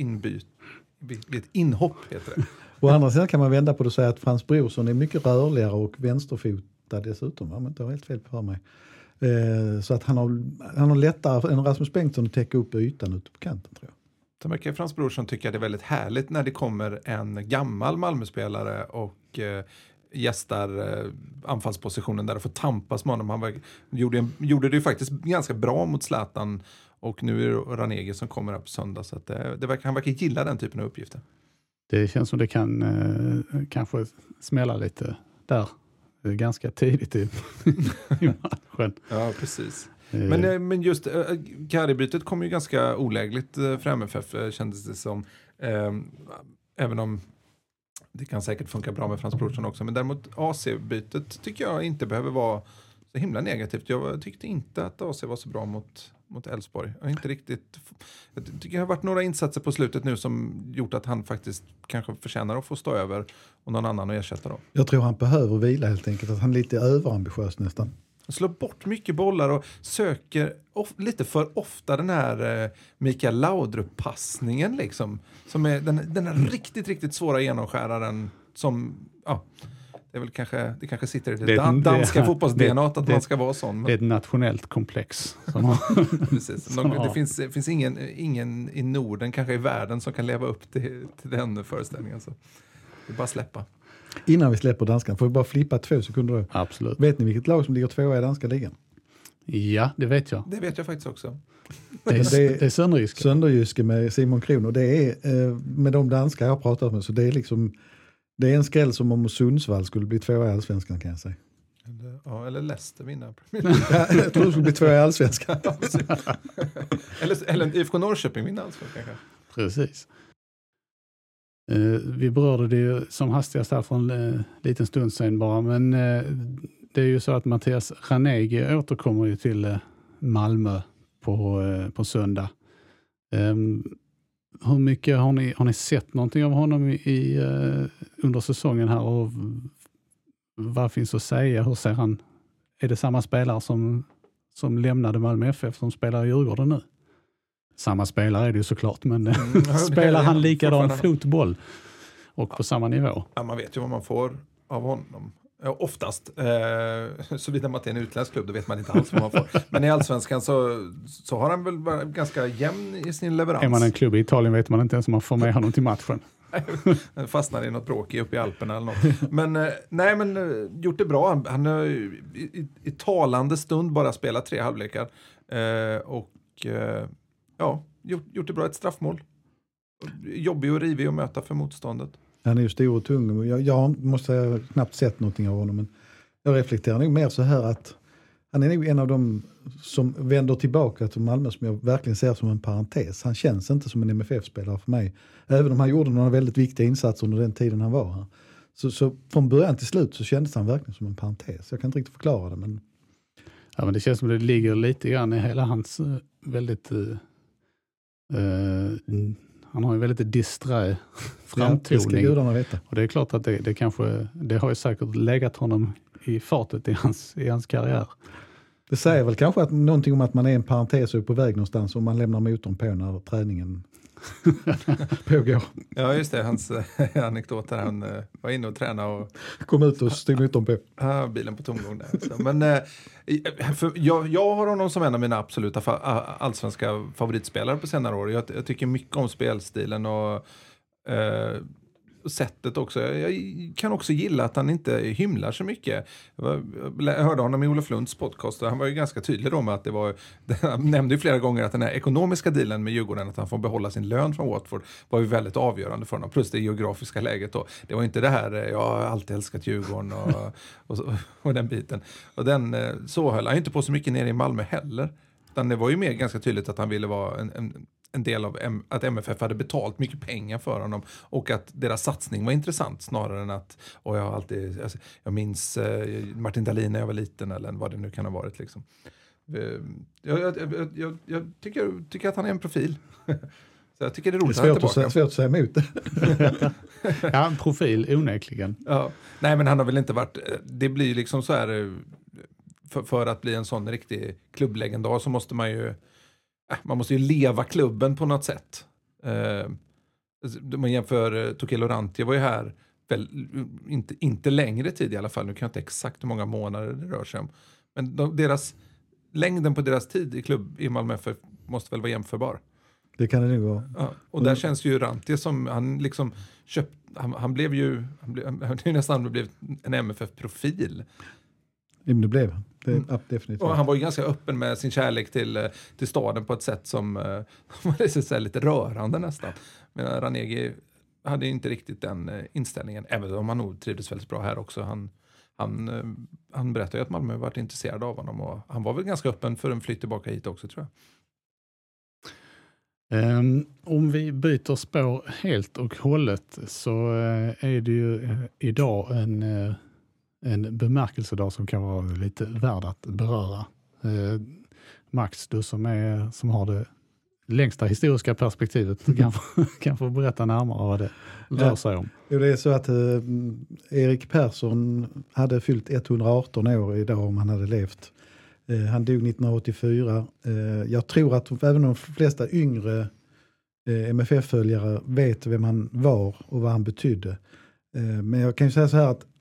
S6: inhopp, heter det.
S5: Å andra sidan kan man vända på det och säga att Frans Brorsson är mycket rörligare och vänsterfotad dessutom. Men det var helt fel för mig. Så att han har lättare än Rasmus Bengtsson att täcka upp ytan ute på kanten, tror jag.
S6: Så mycket Frans Brorsson tycker jag det är väldigt härligt när det kommer en gammal Malmöspelare och gästar anfallspositionen där och får tampas med honom. Han gjorde det ju faktiskt ganska bra mot Zlatan och nu är det Ranegi som kommer upp på söndag, så att han verkar gilla den typen av uppgifter. Det
S4: känns som det kan kanske smälla lite där ganska tidigt i matchen.
S6: Ja, precis. Men just Kari-bytet kom ju ganska olägligt för MFF, kändes det som. Även om det kan säkert funka bra med Frans Brorsson också. Men däremot AC-bytet tycker jag inte behöver vara så himla negativt. Jag tyckte inte att AC var så bra mot Elfsborg. Jag tycker det har varit några insatser på slutet nu som gjort att han faktiskt kanske förtjänar att få stå över och någon annan att ersätta dem.
S5: Jag tror han behöver vila helt enkelt. Att han är lite överambitiös nästan.
S6: Han slår bort mycket bollar och söker lite för ofta den här Mikael Laudrup-passningen liksom. Som är den här riktigt, riktigt svåra genomskäraren som, ja, det kanske sitter i det danska fotbolls-DNA att man ska vara sån. Men...
S4: Det är ett nationellt komplex.
S6: Precis. Det finns ingen i Norden, kanske i världen, som kan leva upp till den föreställningen. Så det är bara släppa.
S5: Innan vi släpper danskan, får vi bara flippa 2 sekunder då?
S4: Absolut.
S5: Vet ni vilket lag som ligger 2 i danska ligan?
S4: Ja, det vet jag.
S6: Det vet jag faktiskt också.
S4: Det är Sønderjyske.
S5: Sønderjyske med Simon Kron. Och det är med de danska jag har pratat med, så det är liksom, det är en skräll som om Sundsvall skulle bli 2 i Allsvenskan, kan jag säga.
S6: Eller Leicester vinner.
S5: Jag tror det skulle bli 2 i Allsvenskan.
S6: eller IFK Norrköping vinner Allsvenskan kanske.
S4: Precis. Vi berörde det ju som hastigast här för en liten stund sedan bara, men det är ju så att Mattias Ranegi återkommer ju till Malmö på söndag. Hur mycket har ni sett någonting av honom under säsongen här, och vad finns att säga? Hur ser han? Är det samma spelare som lämnade Malmö FF som spelar i Djurgården nu? Samma spelare är det ju såklart, men spelar han likadan fotboll och på samma nivå?
S6: Ja, man vet ju vad man får av honom. Ja, oftast. Såvida man inte är en utländsk klubb, då vet man inte alls vad man får. Men i Allsvenskan så har han väl varit ganska jämn i sin leverans.
S4: Är man en klubb i Italien vet man inte ens om man får med honom till matchen.
S6: Fastnar i något bråk uppe i Alperna eller något. Men gjort det bra. Han har i talande stund bara spelat 3 halvlekar. Gjort det bra, ett straffmål. Jobbig och rivig att möta för motståndet.
S5: Han är ju stor och tung. Jag måste knappt sett någonting av honom, men jag reflekterar nog mer så här att han är nog en av dem som vänder tillbaka till Malmö som jag verkligen ser som en parentes. Han känns inte som en MFF-spelare för mig. Även om han gjorde några väldigt viktiga insatser under den tiden han var här. Så från början till slut så kändes han verkligen som en parentes. Jag kan inte riktigt förklara det, men...
S4: Ja, men det känns som det ligger lite grann i hela hans väldigt... han har ju väldigt disträ framtoning.
S5: Det ska gudarna veta.
S4: Och det är klart att det har ju säkert legat honom i fatet i hans karriär.
S5: Det säger väl kanske att någonting om att man är en parentes och på väg någonstans om man lämnar motorn på när träningen pågår.
S6: Ja, just det. Hans anekdot där han var inne och tränade och
S5: kom ut och stod motorn på.
S6: Bilen på tomgång där. Så, men jag har honom som en av mina absoluta allsvenska favoritspelare på senare år. Jag tycker mycket om spelstilen och sättet också. Jag kan också gilla att han inte hymlar så mycket. Jag hörde honom i Olof Lunds podcast och han var ju ganska tydlig då med att han nämnde ju flera gånger att den här ekonomiska dealen med Djurgården, att han får behålla sin lön från Watford, var ju väldigt avgörande för honom. Plus det geografiska läget då. Det var inte det här, jag har alltid älskat Djurgården och den biten. Och så höll han inte på så mycket nere i Malmö heller. Utan det var ju mer ganska tydligt att han ville vara en del av att MFF hade betalt mycket pengar för honom och att deras satsning var intressant snarare än att jag minns Martin Dahlin när jag var liten eller vad det nu kan ha varit liksom. Jag tycker att han är en profil. Så jag tycker det är roligt att han är tillbaka.
S5: Svårt att säga emot.
S4: Ja, en profil onekligen.
S6: Ja. Nej, men han har väl inte varit, det blir liksom så här för att bli en sån riktig klubblegendar så måste man måste ju leva klubben på något sätt. Man jämför Tokyo Laurentiis var ju här inte längre tid i alla fall. Nu kan jag inte exakt hur många månader det rör sig om. Men längden på deras tid i klubb i Malmö FF måste väl vara jämförbar.
S5: Det kan det nog vara.
S6: Ja, och där känns ju Rantier som han liksom han blev ju nästan blivit en MFF-profil.
S5: Det blev han. Definitivt.
S6: Och han var ju ganska öppen med sin kärlek till staden på ett sätt som var lite rörande nästan. Men Ranegi hade inte riktigt den inställningen, även om han nog trivdes väldigt bra här också. Han berättade ju att Malmö varit intresserad av honom och han var väl ganska öppen för en flytt tillbaka hit också, tror jag.
S4: Om vi byter spår helt och hållet så är det ju idag en bemärkelsedag som kan vara lite värd att beröra. Max, du som har det längsta historiska perspektivet kan få berätta närmare vad det rör sig om.
S5: Jo, det är så att Erik Persson hade fyllt 118 år idag om han hade levt. Han dog 1984. Jag tror att även de flesta yngre MFF-följare vet vem han var och vad han betydde. Men jag kan ju säga så här att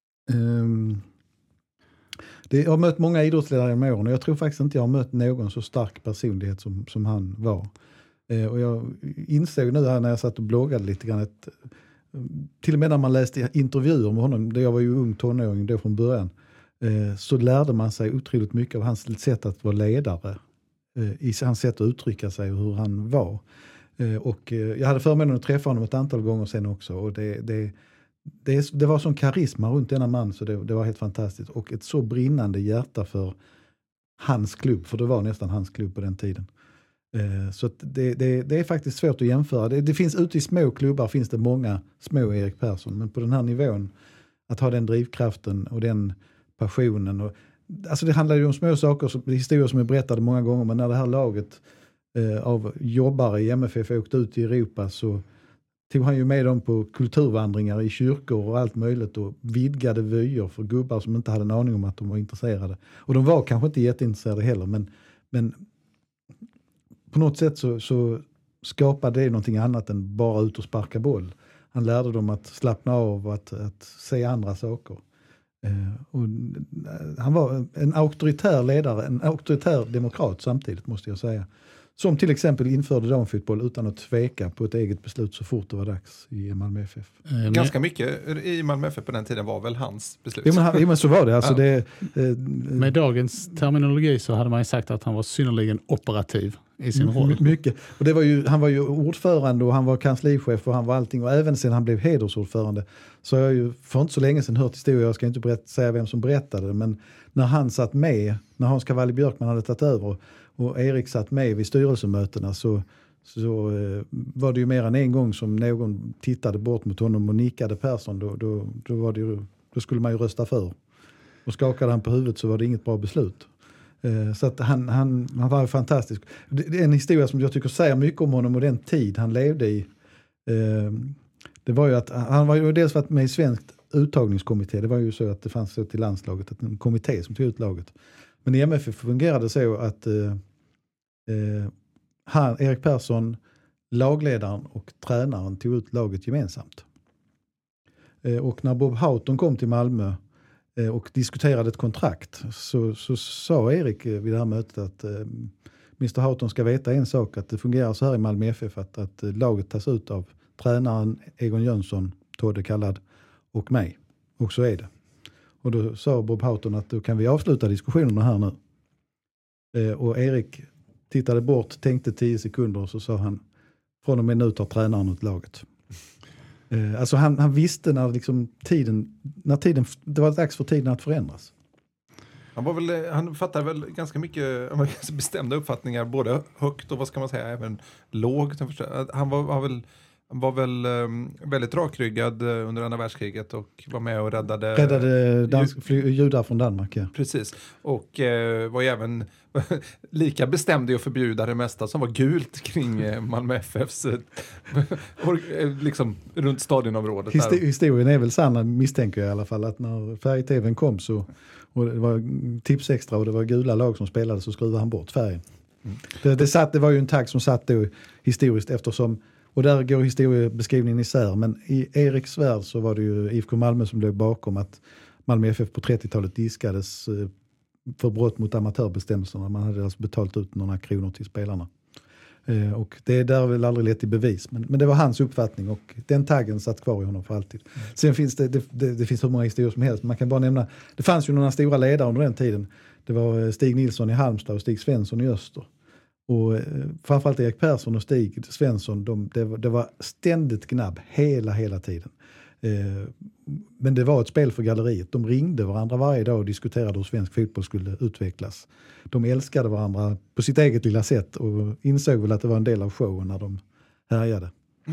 S5: jag har mött många idrottsledare genom åren och jag tror faktiskt inte jag har mött någon så stark personlighet som han var. Och jag insåg nu här när jag satt och bloggade lite grann att till och med när man läste intervjuer med honom, där jag var ju ung tonåring då från början, så lärde man sig otroligt mycket av hans sätt att vara ledare, i hans sätt att uttrycka sig och hur han var. Och jag hade förmånen att träffa honom ett antal gånger sen också och det var sån karisma runt denna man så det var helt fantastiskt. Och ett så brinnande hjärta för hans klubb, för det var nästan hans klubb på den tiden. Så att det är faktiskt svårt att jämföra. Det finns ute i små klubbar finns det många små Erik Persson, men på den här nivån att ha den drivkraften och den passionen. Och, alltså det handlar ju om små saker, historier som är berättade många gånger, men när det här laget av jobbare i MFF åkte ut i Europa så tog han ju med dem på kulturvandringar i kyrkor och allt möjligt och vidgade vyer för gubbar som inte hade en aning om att de var intresserade. Och de var kanske inte jätteintresserade heller, men på något sätt så skapade det någonting annat än bara ut och sparka boll. Han lärde dem att slappna av och att se andra saker. Och han var en auktoritär ledare, en auktoritär demokrat samtidigt måste jag säga. Som till exempel införde damfotboll utan att tveka på ett eget beslut så fort det var dags i Malmö FF.
S6: Ganska mycket i Malmö FF på den tiden var väl hans beslut.
S5: Jo, men så var det. Alltså
S4: med dagens terminologi så hade man ju sagt att han var synnerligen operativ i sin roll.
S5: Mycket. Och han var ju ordförande och han var kanslichef och han var allting. Och även sen han blev hedersordförande så har jag ju för inte så länge sedan hört historia. Jag ska inte säga vem som berättade det, men när han satt med, när Hans Cavalli-Björkman hade tagit över och Erik satt med vid styrelsemötena så var det ju mer än en gång som någon tittade bort mot honom och nickade Persson. Då skulle man ju rösta för. Och skakade han på huvudet så var det inget bra beslut. Så att han var fantastisk. Det är en historia som jag tycker säger mycket om honom och den tid han levde i. Det var ju att han var ju dels varit med i svenskt uttagningskommitté. Det var ju så att det fanns så till landslaget, att en kommitté som tog ut laget. Men i MFF fungerade så att Erik Persson, lagledaren och tränaren tog ut laget gemensamt. Och när Bob Houghton kom till Malmö och diskuterade ett kontrakt så sa Erik vid det här mötet att Mr. Houghton ska veta en sak, att det fungerar så här i Malmö FF att laget tas ut av tränaren Egon Jönsson, Todde kallad, och mig. Och så är det. Och då sa Bob Houghton att då kan vi avsluta diskussionerna här nu. Och Erik tittade bort, tänkte 10 sekunder och så sa han, från och med nu tar tränaren ut laget. Alltså han visste när det var dags för tiden att förändras.
S6: Han fattade väl ganska mycket bestämda uppfattningar, både högt och vad ska man säga, även lågt. Han var väl väldigt rakryggad under andra världskriget och var med och räddade
S5: judar från Danmark. Ja.
S6: Precis. Och var ju även lika bestämd i att förbjuda det mesta som var gult kring Malmö FFs liksom runt stadionområdet.
S5: Historien är väl sann, misstänker jag i alla fall, att när färg-tvn kom så och det var tips extra och det var gula lag som spelade så skruvade han bort färgen. Det var ju en tagg som satt då historiskt eftersom. Och där går historiebeskrivningen isär. Men i Eriks värld så var det ju IFK Malmö som blev bakom att Malmö FF på 30-talet diskades för brott mot amatörbestämmelserna. Man hade alltså betalt ut några kronor till spelarna. Och det är där väl aldrig lett i bevis. Men det var hans uppfattning och den taggen satt kvar i honom för alltid. Sen finns det finns hur många historier som helst. Man kan bara nämna, det fanns ju några stora ledare under den tiden. Det var Stig Nilsson i Halmstad och Stig Svensson i Öster. Och framförallt Erik Persson och Stig Svensson, det var ständigt gnabb hela tiden. Men det var ett spel för galleriet. De ringde varandra varje dag och diskuterade hur svensk fotboll skulle utvecklas. De älskade varandra på sitt eget lilla sätt och insåg väl att det var en del av showen när de härjade.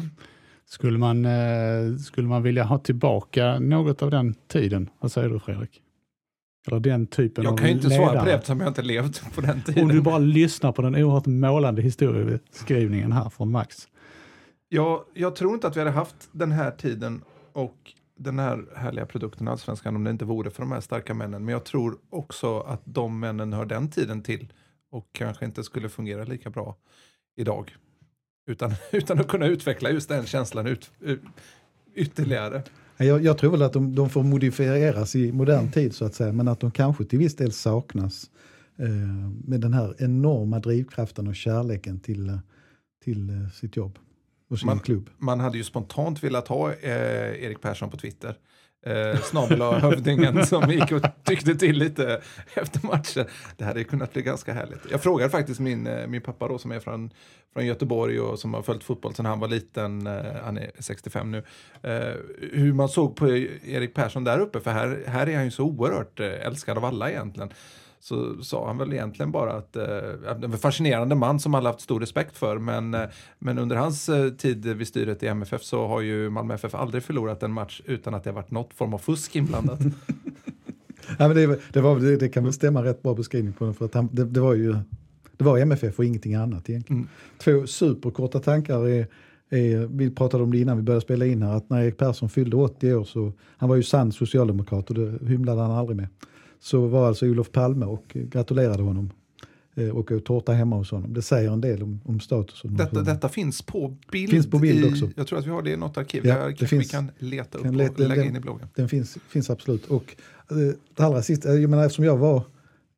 S4: Skulle man vilja ha tillbaka något av den tiden? Vad säger du, Fredrik? Eller den typen av
S6: jag kan ju inte svara på det eftersom jag inte levt på den tiden.
S4: Om du bara lyssnar på den oerhört målande historieskrivningen här från Max.
S6: Jag tror inte att vi hade haft den här tiden och den här härliga produkten Allsvenskan om det inte vore för de här starka männen. Men jag tror också att de männen hör den tiden till och kanske inte skulle fungera lika bra idag. Utan att kunna utveckla just den känslan ytterligare.
S5: Jag tror väl att de får modifieras i modern tid så att säga, men att de kanske till viss del saknas med den här enorma drivkraften och kärleken till sitt jobb och sin klubb.
S6: Man hade ju spontant velat ha Erik Persson på Twitter. Snabel-hövdingen som gick och tyckte till lite efter matchen. Det hade kunnat bli ganska härligt. Jag frågade faktiskt min pappa då, som är från Göteborg och som har följt fotboll sedan han var liten, han är 65 nu, hur man såg på Erik Persson där uppe, för här är han ju så oerhört älskad av alla egentligen. Så sa han väl egentligen bara att en fascinerande man som alla haft stor respekt för, men under hans tid vid styret i MFF så har ju Malmö FF aldrig förlorat en match utan att det har varit något form av fusk inblandat.
S5: Ja, men det kan väl stämma rätt bra beskrivning på den, för att det var MFF och ingenting annat egentligen. 2 superkorta tankar vi pratade om det innan vi började spela in här, att när Erik Persson fyllde 80 år så, han var ju sann socialdemokrat och det hymlade han aldrig med. Så var alltså Olof Palme och gratulerade honom och tårta hemma hos honom. Det säger en del om statusen.
S6: Detta finns på bild.
S5: Finns på bild också.
S6: Jag tror att vi har det i något arkiv.
S5: Ja,
S6: vi kan leta upp och lägga in i bloggen.
S5: Den finns absolut. Och det allra sista, jag menar, eftersom jag var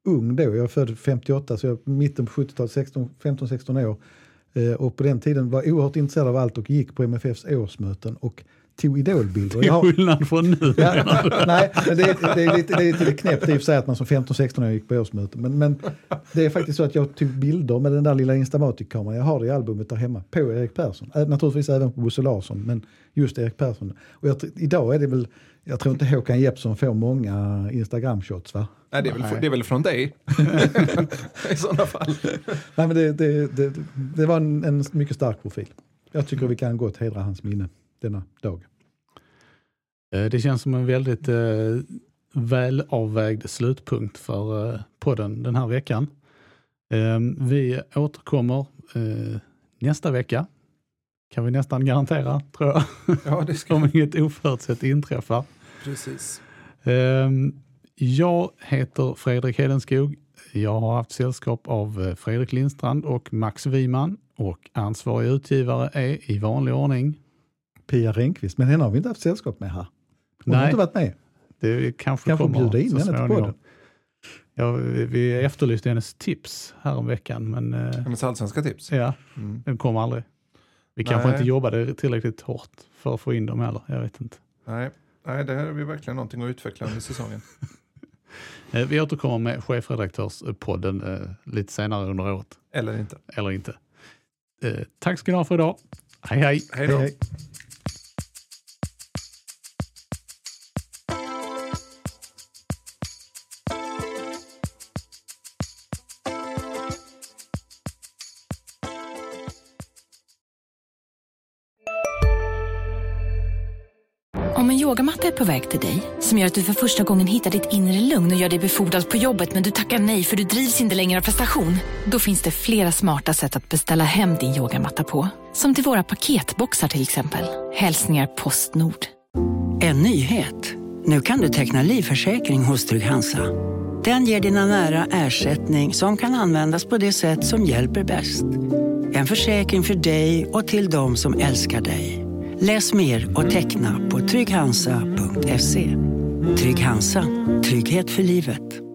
S5: ung då. Jag är född 58, så jag mitten på 70-talet, 15-16 år. Och på den tiden var oerhört intresserad av allt och gick på MFFs årsmöten och tog idolbilder.
S4: Det är skillnad från nu.
S5: Ja, nej, men det är lite knäppt i och för sig att man som 15-16 år gick på årsmöten. Men det är faktiskt så att jag tog bilder med den där lilla Instamatic-kameran. Jag har det i albumet där hemma på Erik Persson. Naturligtvis även på Bosse Larsson, men just Erik Persson. Och idag är det väl, jag tror inte Håkan Jeppsson får många Instagram-shots, va?
S6: Nej, det är väl från dig i sådana fall.
S5: Nej, men det var en mycket stark profil. Jag tycker vi kan gott hedra hans minne denna dag.
S4: Det känns som en väldigt välavvägd slutpunkt för podden den här veckan. Vi återkommer nästa vecka. Kan vi nästan garantera, tror jag.
S6: Ja, det ska.
S4: Om inget oförutsett inträffar.
S6: Precis.
S4: Jag heter Fredrik Hedenskog. Jag har haft sällskap av Fredrik Lindstrand och Max Wiman. Och ansvarig utgivare är i vanlig ordning
S5: Pia Rehnqvist. Men henne har vi inte haft sällskap med här. Hon har inte varit med.
S4: Det kanske kommer
S5: bjuda in henne till podden.
S4: Ja, vi efterlyste hennes tips här om veckan. Men,
S6: hennes allsvenska tips?
S4: Ja, den kom aldrig. Vi kanske inte jobbade tillräckligt hårt för att få in dem heller. Jag vet inte.
S6: Nej, det här är vi verkligen någonting att utveckla under säsongen.
S4: Vi återkommer med chefredaktörspodden lite senare under året. Eller inte. Tack ska ni ha för idag. Hej hej.
S6: Hej då.
S5: Hej.
S10: Om en yogamatta är på väg till dig, som gör att du för första gången hittar ditt inre lugn och gör dig befordrad på jobbet, men du tackar nej för du drivs inte längre av prestation. Då finns det flera smarta sätt att beställa hem din yogamatta på. Som till våra paketboxar till exempel. Hälsningar Postnord.
S11: En nyhet. Nu kan du teckna livförsäkring hos Trygg-Hansa. Den ger dina nära ersättning som kan användas på det sätt som hjälper bäst. En försäkring för dig och till de som älskar dig. Läs mer och teckna på trygghansa.se. Trygg-Hansa. Trygghet för livet.